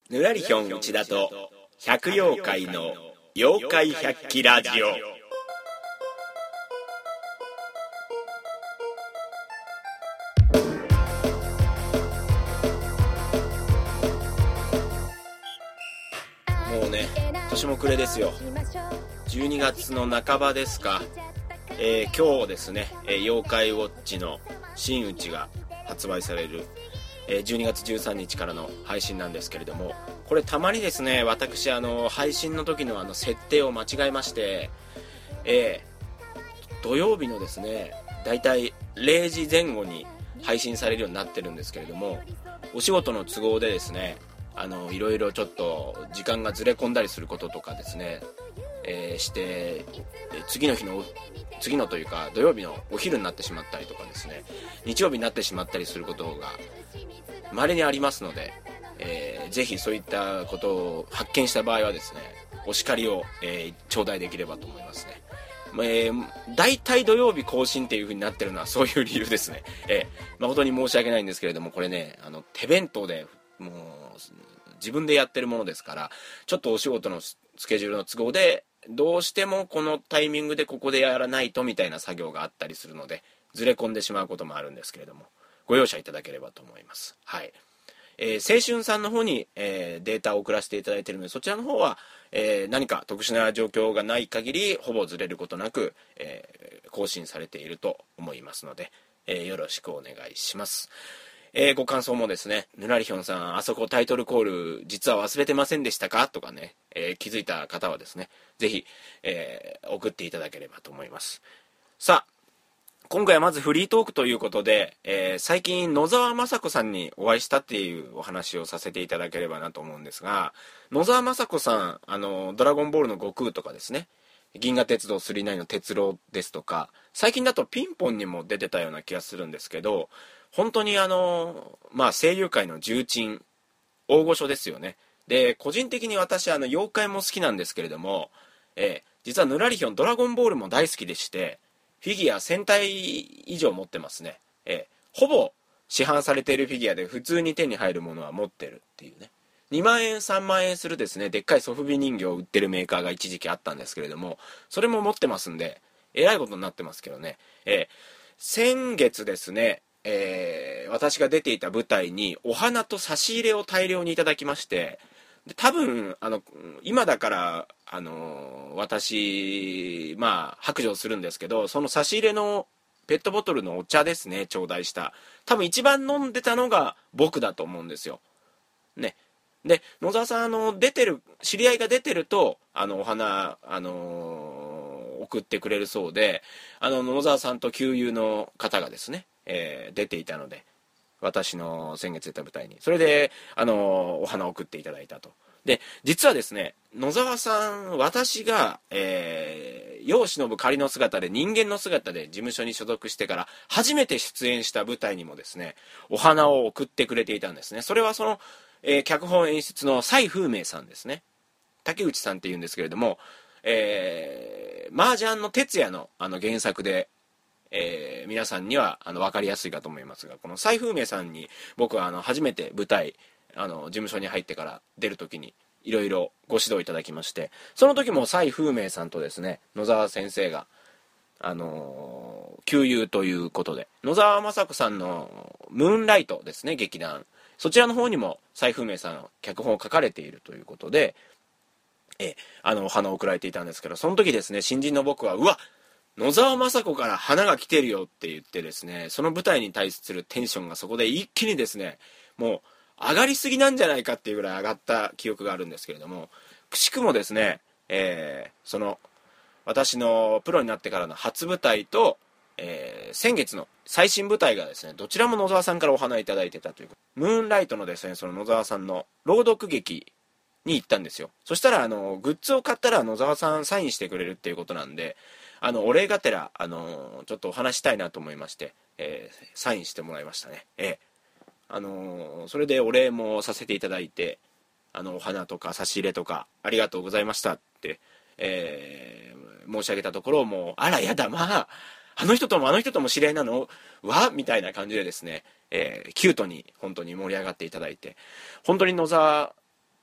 ぬらりひょん内田と百妖怪の妖怪百鬼ラジオ。もうね、年も暮れですよ。12月の半ばですか。今日ですね、妖怪ウォッチの真打ちが発売される12月13日からの配信なんですけれども、これたまにですね、私配信の時の設定を間違えまして、土曜日のですねだいたい0時前後に配信されるようになってるんですけれども、お仕事の都合でですね、いろいろちょっと時間がずれ込んだりすることとかですね、して次のというか土曜日のお昼になってしまったりとかですね、日曜日になってしまったりすることが稀にありますので、ぜひそういったことを発見した場合はですね、お叱りを、頂戴できればと思いますね。大体土曜日更新っていう風になってるのはそういう理由ですね。誠に申し訳ないんですけれども、これね、手弁当でもう自分でやってるものですから、ちょっとお仕事のスケジュールの都合でどうしてもこのタイミングでここでやらないとみたいな作業があったりするので、ずれ込んでしまうこともあるんですけれども、ご容赦いただければと思います。はい。青春さんの方に、データを送らせていただいているので、そちらの方は、何か特殊な状況がない限りほぼずれることなく、更新されていると思いますので、よろしくお願いします。ご感想もですね、ぬらりひょんさん、あそこタイトルコール実は忘れてませんでしたかとかね、気づいた方はですね、ぜひ、送っていただければと思います。さあ、今回はまずフリートークということで、最近野沢雅子さんにお会いしたっていうお話をさせていただければなと思うんですが、野沢雅子さん、ドラゴンボールの悟空とかですね、銀河鉄道999の鉄郎ですとか、最近だとピンポンにも出てたような気がするんですけど、本当に声優界の重鎮、大御所ですよね。で、個人的に私妖怪も好きなんですけれども、実はぬらりひょんドラゴンボールも大好きでして、フィギュア1000体以上持ってますね。ほぼ市販されているフィギュアで普通に手に入るものは持ってるっていうね。2万円3万円するですね、でっかいソフビ人形を売ってるメーカーが一時期あったんですけれども、それも持ってますんで、えらいことになってますけどね。先月ですね、私が出ていた舞台にお花と差し入れを大量にいただきまして、で多分今だから私白状するんですけど、その差し入れのペットボトルのお茶ですね、頂戴した、多分一番飲んでたのが僕だと思うんですよね。で、野沢さん出てる知り合いが出てるとお花送ってくれるそうで、野沢さんと旧友の方がですね、出ていたので、私の先月出た舞台にそれでお花を送っていただいたと。で、実はですね、野沢さん、私が世を忍ぶ仮の姿で、人間の姿で事務所に所属してから初めて出演した舞台にもですね、お花を送ってくれていたんですね。それはその、脚本演出の蔡風明さんですね。竹内さんっていうんですけれども、麻雀の徹夜の原作で、皆さんには分かりやすいかと思いますが、この蔡風明さんに僕は初めて舞台事務所に入ってから出るときにいろいろご指導いただきまして、その時も蔡風明さんとですね、野沢先生が旧友ということで、野沢雅子さんのムーンライトですね、劇団、そちらの方にも蔡風明さん脚本を書かれているということで、お花を贈られていたんですけど、その時ですね、新人の僕は、うわ、野沢雅子から花が来てるよって言ってですね、その舞台に対するテンションがそこで一気にですね、もう上がりすぎなんじゃないかっていうぐらい上がった記憶があるんですけれども、くしくもですね、その私のプロになってからの初舞台と、先月の最新舞台がですね、どちらも野沢さんからお花いただいてたという、ムーンライトのですね、その野沢さんの朗読劇に行ったんですよ。そしたらグッズを買ったら野沢さんサインしてくれるっていうことなんで、お礼がてらちょっとお話したいなと思いまして、サインしてもらいましたね。それでお礼もさせていただいて、お花とか差し入れとかありがとうございましたって、申し上げたところ、もうあらやだ、あの人とも知り合いなのわみたいな感じでですね、キュートに本当に盛り上がっていただいて、本当に野沢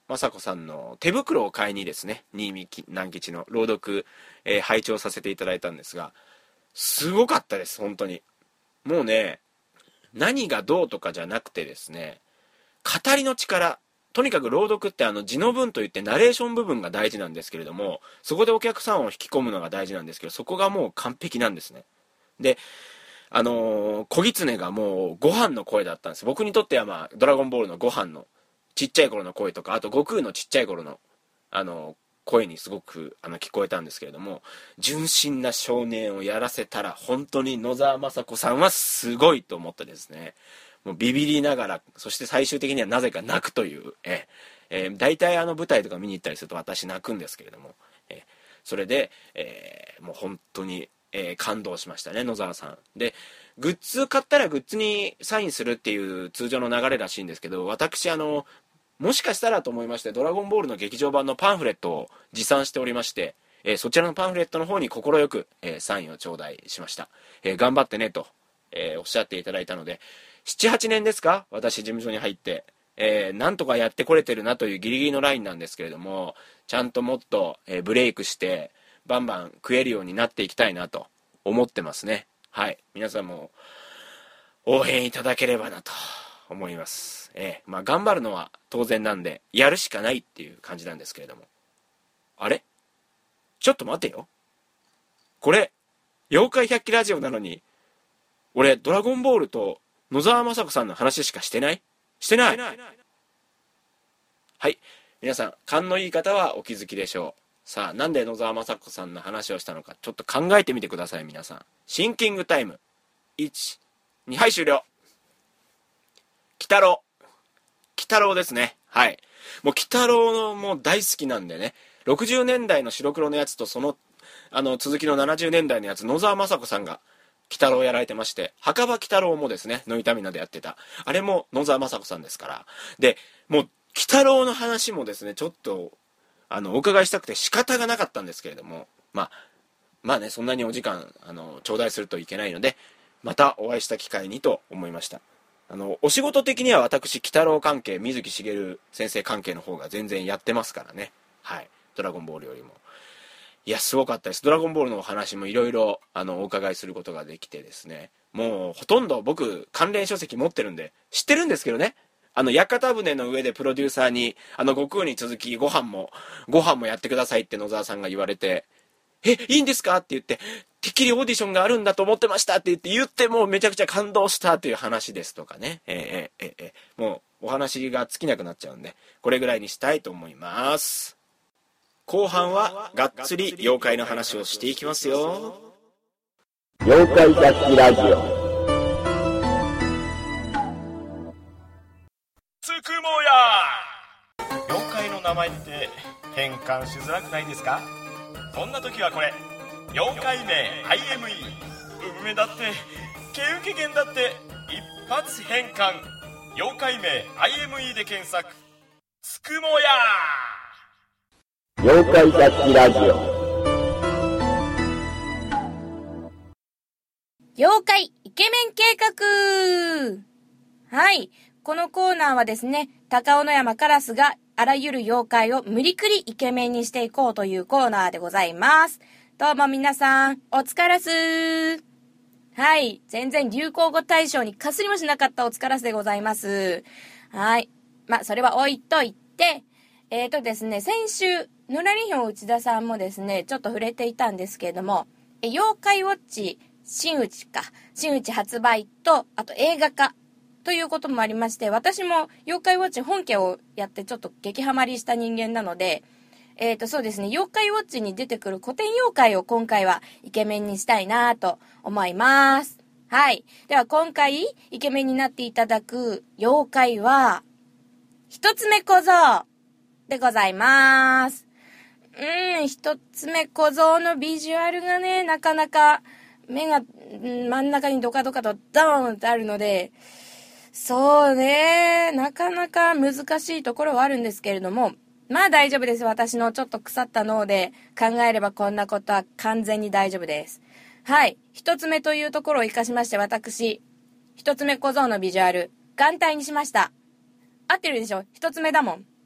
雅子さんの手袋を買いにですね、新見南吉の朗読、拝聴させていただいたんですが、すごかったです、本当に。もうね、何がどうとかじゃなくてですね、語りの力、とにかく朗読って字の文といってナレーション部分が大事なんですけれども、そこでお客さんを引き込むのが大事なんですけど、そこがもう完璧なんですね。で、小狐がもうご飯の声だったんです。僕にとってはドラゴンボールのご飯のちっちゃい頃の声とか、あと悟空のちっちゃい頃の声にすごく聞こえたんですけれども、純真な少年をやらせたら本当に野沢雅子さんはすごいと思ってですね、もうビビりながら、そして最終的にはなぜか泣くという、大体舞台とか見に行ったりすると私泣くんですけれども、それで、もう本当に感動しましたね、野沢さんで。グッズ買ったらグッズにサインするっていう通常の流れらしいんですけど、私もしかしたらと思いまして、ドラゴンボールの劇場版のパンフレットを持参しておりまして、そちらのパンフレットの方に快く、サインを頂戴しました。頑張ってねと、おっしゃっていただいたので、7、8年ですか、私事務所に入って、なんとかやってこれてるなというギリギリのラインなんですけれども、ちゃんともっと、ブレイクしてバンバン食えるようになっていきたいなと思ってますね。はい、皆さんも応援いただければなと思います。頑張るのは当然なんでやるしかないっていう感じなんですけれども、あれちょっと待てよ、これ妖怪百鬼ラジオなのに俺ドラゴンボールと野沢雅子さんの話しかしてない。はい、皆さん勘のいい方はお気づきでしょう。さあ、なんで野沢雅子さんの話をしたのかちょっと考えてみてください。皆さんシンキングタイム1、2、はい、終了。鬼太郎ですね。はい、もう鬼太郎のもう大好きなんでね、60年代の白黒のやつとその続きの70年代のやつ、野沢雅子さんが鬼太郎をやられてまして、墓場鬼太郎もですね、ノイタミナでやってたあれも野沢雅子さんですから。でもう鬼太郎の話もですね、ちょっとお伺いしたくて仕方がなかったんですけれども、まあね、そんなにお時間頂戴するといけないので、またお会いした機会にと思いました。お仕事的には私鬼太郎関係、水木しげる先生関係の方が全然やってますからね。はい、ドラゴンボールよりも。いや、すごかったです。ドラゴンボールのお話もいろいろお伺いすることができてですね、もうほとんど僕関連書籍持ってるんで知ってるんですけどね、屋形船の上でプロデューサーに悟空に続きご飯もやってくださいって野沢さんが言われて、いいんですかって言って、てっきりオーディションがあるんだと思ってましたって言ってもうめちゃくちゃ感動したという話ですとかね、もうお話が尽きなくなっちゃうんで、これぐらいにしたいと思います。後半はがっつり妖怪の話をしていきますよ。 妖怪百鬼ラジオ。 つくもや。妖怪の名前って変換しづらくないですか？そんな時はこれ、妖怪名 IME、 うぶめだってけうけ剣だって一発変換。妖怪名 IME で検索。つくもや。 妖怪百鬼ラジオ。 妖怪イケメン計画。はい、このコーナーはですね、高尾野山カラスがあらゆる妖怪を無理くりイケメンにしていこうというコーナーでございます。どうも皆さんお疲れっす。はい、全然流行語大賞にかすりもしなかったお疲れっすでございます。はい、それは置いといて、ですね、先週のらりひょう内田さんもですね、ちょっと触れていたんですけれども、妖怪ウォッチ新内発売と、あと映画化ということもありまして、私も妖怪ウォッチ本家をやってちょっと激ハマりした人間なので、そうですね、妖怪ウォッチに出てくる古典妖怪を今回はイケメンにしたいなと思います。はい、では今回イケメンになっていただく妖怪は一つ目小僧でございます。一つ目小僧のビジュアルがね、なかなか目が真ん中にドカドカとドーンとあるので、そうね、なかなか難しいところはあるんですけれども、大丈夫です。私のちょっと腐った脳で考えればこんなことは完全に大丈夫です。はい、一つ目というところを生かしまして、私一つ目小僧のビジュアル眼帯にしました。合ってるでしょ？一つ目だもん。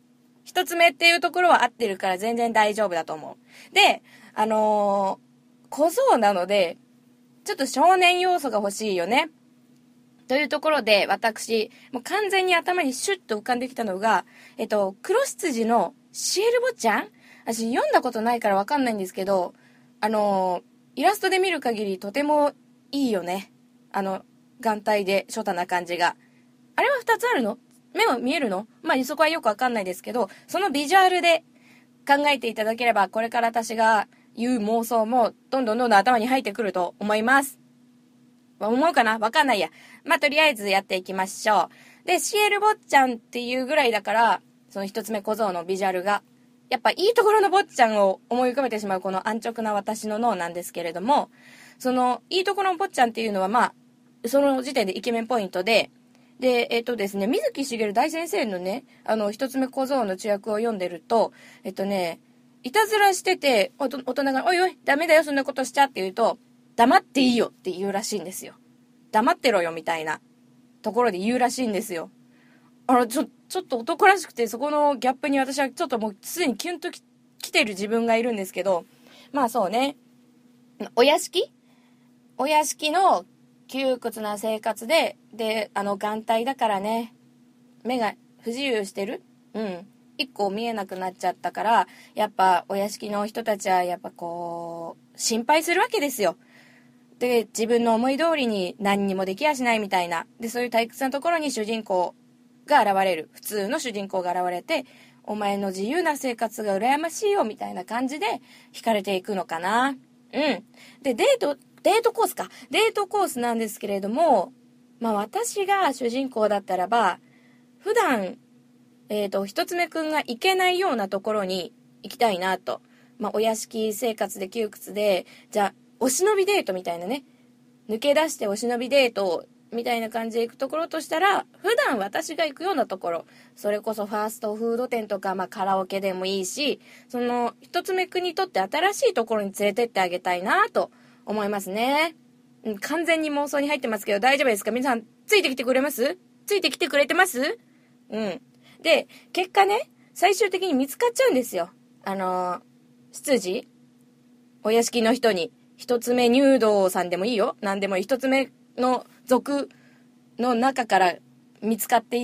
一つ目っていうところは合ってるから全然大丈夫だと思う。で、小僧なので、ちょっと少年要素が欲しいよね。というところで、私、もう完全に頭にシュッと浮かんできたのが、黒羊のシエル坊ちゃん？私読んだことないからわかんないんですけど、イラストで見る限りとてもいいよね。眼帯でショタな感じが。あれは2つあるの？目は見えるの？まあ、そこはよくわかんないですけど、そのビジュアルで考えていただければ、これから私が言う妄想もどんどん頭に入ってくると思います。思うかな？わかんないや。まあ、とりあえずやっていきましょう。で、シエル坊ちゃんっていうぐらいだから、その一つ目小僧のビジュアルが、やっぱいいところの坊ちゃんを思い浮かべてしまうこの安直な私の脳なんですけれども、そのいいところの坊ちゃんっていうのはまあ、その時点でイケメンポイントで、で、ですね、水木しげる大先生のね、一つ目小僧の知略を読んでると、いたずらしてて、大人が、おいおい、ダメだよ、そんなことしちゃって言うと、黙っていいよって言うらしいんですよ。黙ってろよみたいなところで言うらしいんですよ。ちょっと男らしくて、そこのギャップに私はちょっともうすでにキュンと来てる自分がいるんですけど、まあそうね、お屋敷の窮屈な生活で、眼帯だからね、目が不自由してる？一個見えなくなっちゃったから、やっぱお屋敷の人たちはやっぱこう、心配するわけですよ。で、自分の思い通りに何にもできやしないみたいな。で、そういう退屈なところに主人公が現れる。普通の主人公が現れて、お前の自由な生活が羨ましいよみたいな感じで惹かれていくのかな。で、デートコースか。デートコースなんですけれども、まあ私が主人公だったらば、普段、一つ目くんが行けないようなところに行きたいなと。まあお屋敷生活で窮屈で、じゃあ、お忍びデートみたいなね。抜け出してお忍びデートみたいな感じで行くところとしたら、普段私が行くようなところ、それこそファーストフード店とか、まあカラオケでもいいし、その一つ目くんにとって新しいところに連れてってあげたいなと思いますね。完全に妄想に入ってますけど大丈夫ですか？皆さんついてきてくれます？ついてきてくれてます？で、結果ね、最終的に見つかっちゃうんですよ。執事？お屋敷の人に。一つ目入道さんでもいいよ。なんでもいい。一つ目の族の中から見つかる。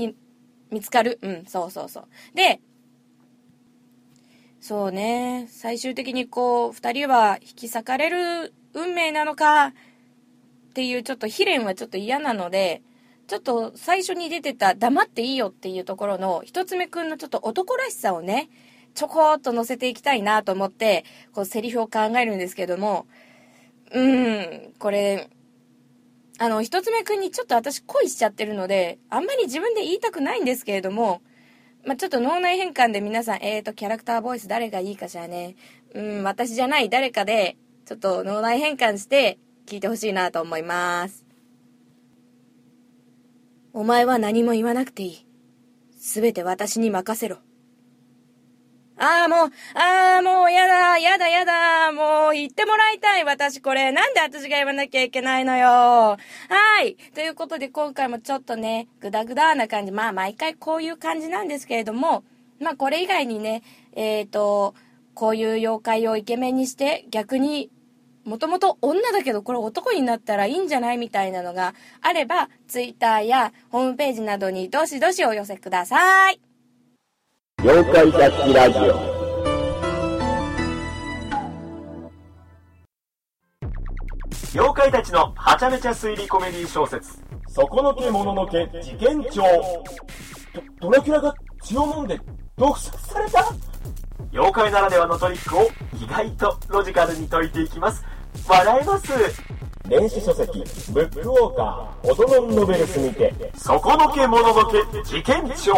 そう。で、そうね、最終的にこう、二人は引き裂かれる運命なのかっていうちょっと悲恋はちょっと嫌なので、ちょっと最初に出てた黙っていいよっていうところの一つ目くんのちょっと男らしさをね、ちょこっと乗せていきたいなと思って、こうセリフを考えるんですけども、これ、一つ目くんにちょっと私恋しちゃってるので、あんまり自分で言いたくないんですけれども、まあ、ちょっと脳内変換で皆さん、キャラクターボイス誰がいいかしらね。私じゃない誰かで、ちょっと脳内変換して聞いてほしいなと思います。お前は何も言わなくていい。すべて私に任せろ。もう、やだ、もう、言ってもらいたい、私、これ。なんで私が言わなきゃいけないのよ。はい。ということで、今回もちょっとね、グダグダな感じ。まあ、毎回こういう感じなんですけれども、まあ、これ以外にね、こういう妖怪をイケメンにして、逆に、もともと女だけど、これ男になったらいいんじゃないみたいなのがあれば、Twitter やホームページなどにどしどしお寄せください。 妖怪雑誌ラジオ。 妖怪たちのはちゃめちゃ推理コメディ小説、そこのけもののけ事件帳。ドラキュラが血を飲んで毒殺された？妖怪ならではのトリックを意外とロジカルに解いていきます。笑えます。 電子書籍ブックウォーカー音のノベルスにて、 そこのけもののけ事件帳。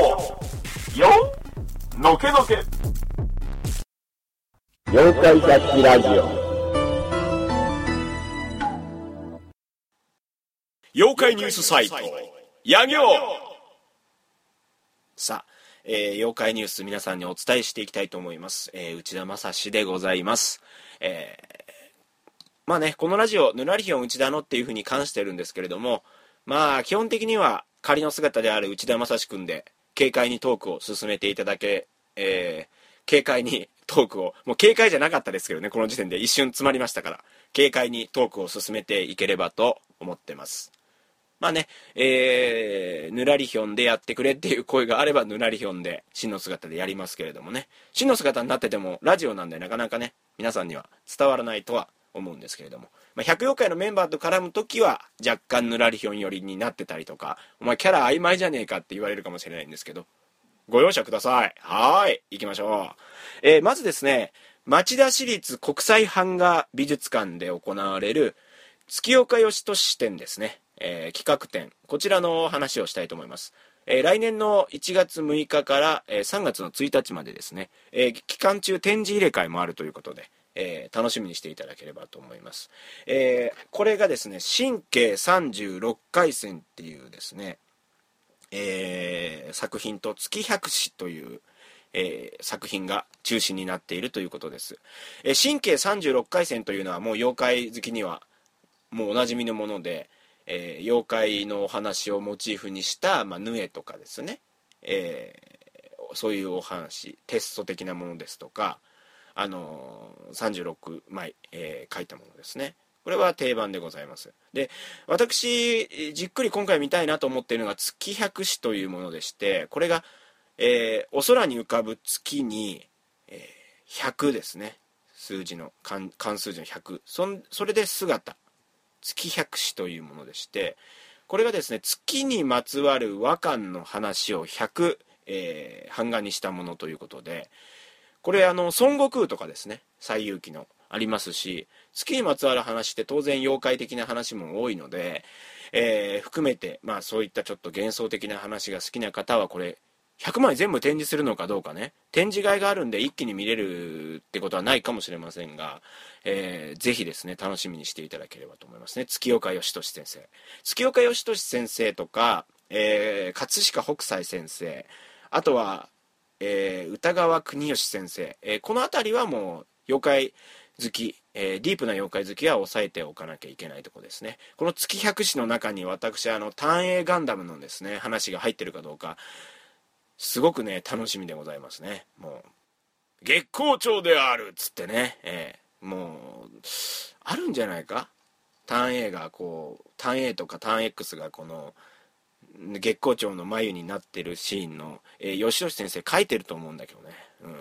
のけのけ。 妖怪雑誌ラジオ。 妖怪ニュースサイトや行。さあ、妖怪ニュース皆さんにお伝えしていきたいと思います。内田正史でございます。まあね、このラジオぬらりひょん内田のっていう風に関してるんですけれども、まあ基本的には仮の姿である内田正史くんで軽快にトークを進めていただけ軽快にトークを、もう軽快じゃなかったですけどね、この時点で一瞬詰まりましたから、軽快にトークを進めていければと思ってます。まあね、ぬらりひょんでやってくれっていう声があれば、ぬらりひょんで真の姿でやりますけれどもね、真の姿になっててもラジオなんでなかなかね、皆さんには伝わらないとは思うんですけれども、百妖怪のメンバーと絡むときは若干ぬらりひょん寄りになってたりとか、お前キャラ曖昧じゃねえかって言われるかもしれないんですけど、ご容赦ください。はーい、行きましょう。まずですね、町田市立国際版画美術館で行われる月岡義俊展ですね、企画展、こちらの話をしたいと思います。来年の1月6日から、3月の1日までですね、期間中展示入れ替えもあるということで、楽しみにしていただければと思います。これがですね、神経36回線っていうですね、作品と月百子という、作品が中心になっているということです。神経36回線というのはもう妖怪好きにはもうおなじみのもので、妖怪のお話をモチーフにした、ヌエとかですね、そういうお話、テスト的なものですとか、36枚、書いたものですね。これは定番でございます。で、私じっくり今回見たいなと思っているのが月百子というものでして、これが、お空に浮かぶ月に、100ですね、数字の漢数字の100、それで姿、月百子というものでして、これがですね、月にまつわる和漢の話を100、版画にしたものということで、これ孫悟空とかですね、西遊記のありますし、月にまつわる話って当然妖怪的な話も多いので、含めて、そういったちょっと幻想的な話が好きな方はこれ100枚全部展示するのかどうかね、展示会があるんで一気に見れるってことはないかもしれませんが、ぜひですね、楽しみにしていただければと思いますね。月岡義俊先生、月岡義俊先生とか、葛飾北斎先生、あとは、歌川国芳先生、この辺りはもう妖怪好き、ディープな妖怪好きは押さえておかなきゃいけないところですね。この月百子の中に私単影ガンダムのですね話が入ってるかどうかすごくね楽しみでございますね。もう月光町であるっつってね、もうあるんじゃないか、単影がこう単影とか単 X がこの月光町の眉になってるシーンの、吉俊先生書いてると思うんだけどね、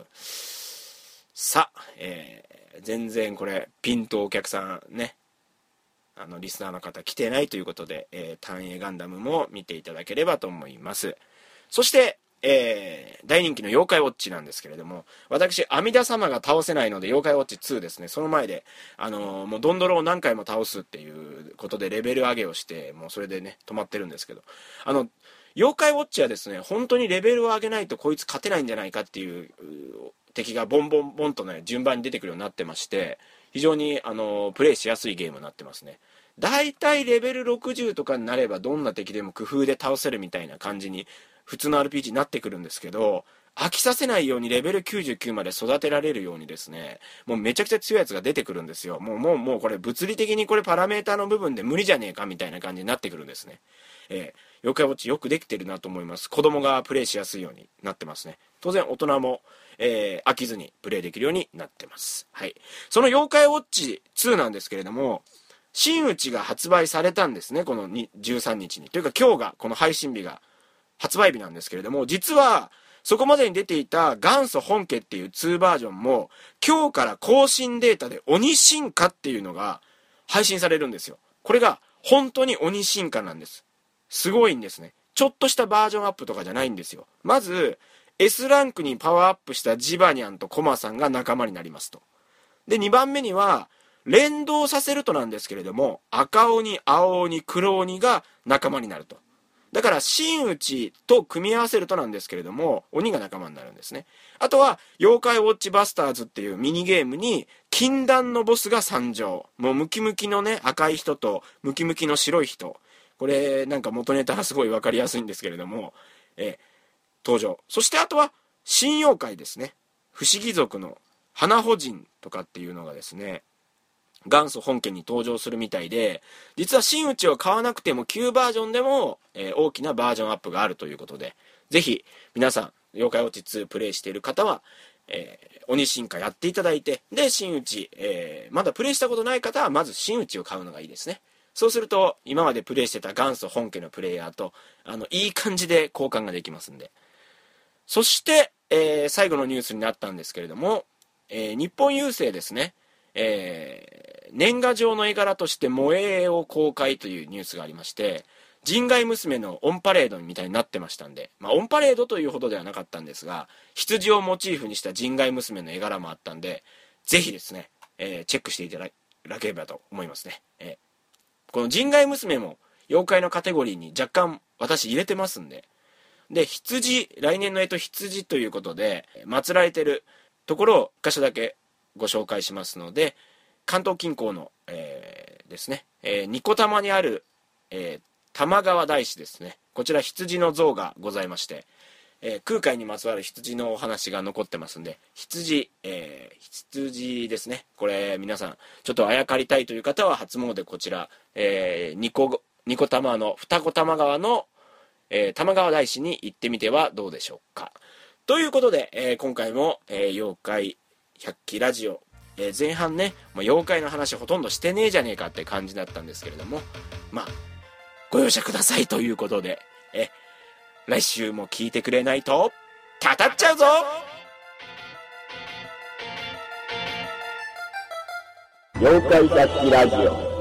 さあ、全然これピンとお客さんね、リスナーの方来てないということで、単影ガンダムも見ていただければと思います。そして、大人気の妖怪ウォッチなんですけれども、私阿弥陀様が倒せないので妖怪ウォッチ2ですね、その前でもうドンドロを何回も倒すっていうことでレベル上げをして、もうそれでね止まってるんですけど、妖怪ウォッチはですね、本当にレベルを上げないとこいつ勝てないんじゃないかっていう敵がボンボンボンとね順番に出てくるようになってまして、非常にプレイしやすいゲームになってますね。だいたいレベル60とかになればどんな敵でも工夫で倒せるみたいな感じに普通の RPG になってくるんですけど、飽きさせないようにレベル99まで育てられるようにですね、もうめちゃくちゃ強いやつが出てくるんですよ。もうこれ物理的にこれパラメータの部分で無理じゃねえかみたいな感じになってくるんですね。妖怪ウォッチよくできてるなと思います。子供がプレイしやすいようになってますね。当然大人も、飽きずにプレイできるようになってます。はい。その妖怪ウォッチ2なんですけれども、真打ちが発売されたんですね、この13日に。というか今日がこの配信日が発売日なんですけれども、実はそこまでに出ていた元祖本家っていう2バージョンも今日から更新データで鬼進化っていうのが配信されるんですよ。これが本当に鬼進化なんです。すごいんですね。ちょっとしたバージョンアップとかじゃないんですよ。まず S ランクにパワーアップしたジバニャンとコマさんが仲間になりますと。で2番目には連動させるとなんですけれども、赤鬼、青鬼、黒鬼が仲間になると。だから真打ちと組み合わせるとなんですけれども、鬼が仲間になるんですね。あとは妖怪ウォッチバスターズっていうミニゲームに禁断のボスが参上。もうムキムキのね赤い人とムキムキの白い人、これなんか元ネタはすごい分かりやすいんですけれども、登場。そしてあとは新妖怪ですね。不思議族の花穂人とかっていうのがですね、元祖本家に登場するみたいで、実は真打ちを買わなくても旧バージョンでも、大きなバージョンアップがあるということで、ぜひ皆さん妖怪ウォッチ2プレイしている方は、鬼進化やっていただいて、で真打ち、まだプレイしたことない方はまず真打ちを買うのがいいですね。そうすると今までプレイしてた元祖本家のプレイヤーといい感じで交換ができますんで。そして、最後のニュースになったんですけれども、日本郵政ですね、年賀状の絵柄として萌え絵を公開というニュースがありまして、人外娘のオンパレードみたいになってましたんで、オンパレードというほどではなかったんですが、羊をモチーフにした人外娘の絵柄もあったんで、ぜひですね、チェックしていただければと思いますね。この人外娘も妖怪のカテゴリーに若干私入れてますんで、で羊、来年の羊ということで祀られてるところを1箇所だけご紹介しますので、関東近郊の、ですね、ニコタマにある、玉川大師ですね。こちら羊の像がございまして、空海にまつわる羊のお話が残ってますんで、羊ですね。これ皆さんちょっとあやかりたいという方は初詣こちら、ニコタマの二子玉川の、玉川大師に行ってみてはどうでしょうか。ということで、今回も、妖怪百鬼ラジオ、前半ね、妖怪の話ほとんどしてねえじゃねえかって感じだったんですけれども、ご容赦くださいということで、来週も聞いてくれないとたたっちゃうぞ。 妖怪百鬼ラジオ。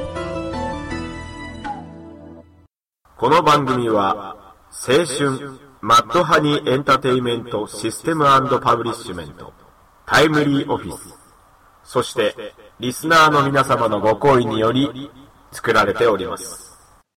この番組は青春マッドハニーエンターテイメントシステム&パブリッシュメント、タイムリーオフィス、そしてリスナーの皆様のご好意により作られております。